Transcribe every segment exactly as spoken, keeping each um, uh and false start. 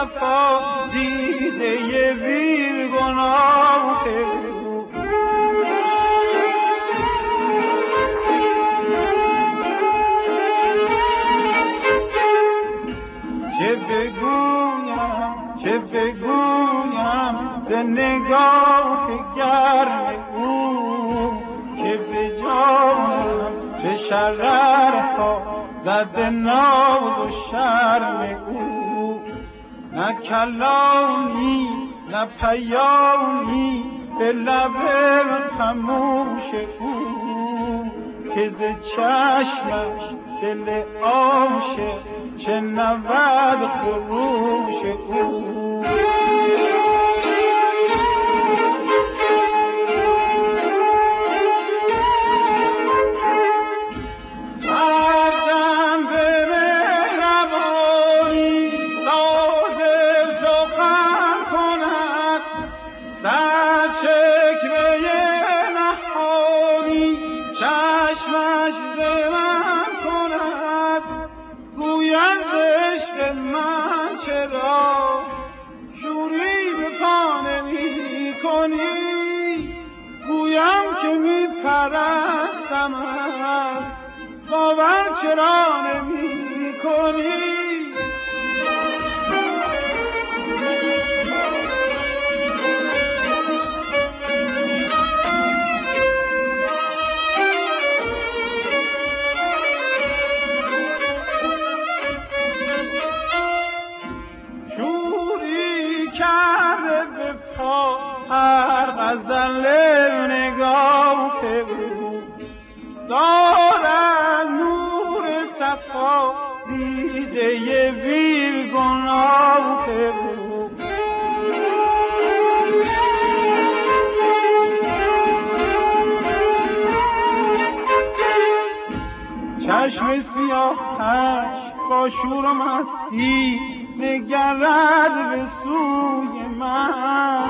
صفا دیده بی گناه او. چه بگویم چه بگویم ز نگاه گرم او که به جانم چه شررها زده ناز و شرم او. نه کلامی نه پیامی به لب خموش او که ز چشمش دل عاشق شنود خروش او. گویم که می پرستمت باور چرا نمی کنی. شوری کرده به پا هر غزل نگاه او دارد نور صفا دیده بی گناه او. چشم سیاهش با شور و مستی نگرد به سوی من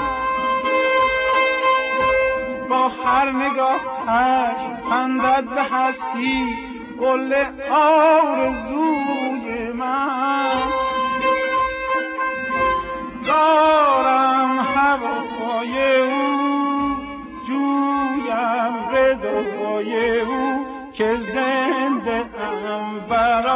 با هر نگاهش خندد به هستی گل آرزوی من. دارم هوای او جویم رضای او که زنده ام برای